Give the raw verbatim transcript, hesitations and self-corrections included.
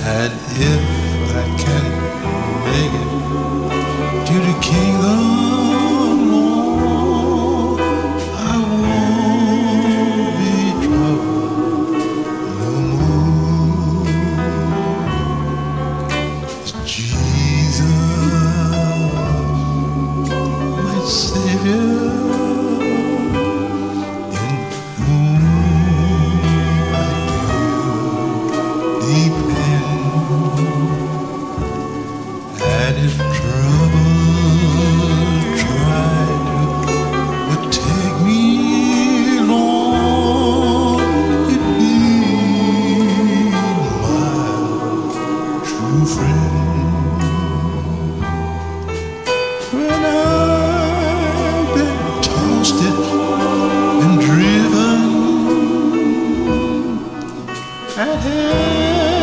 And if I can make it to the kingdom, Lord, I won't be troubled no more. It's Jesus, my Savior, in whom I do depend. And if trouble tried to overtake me, Lord, it'd be my true friend. When I've been tossed and driven and held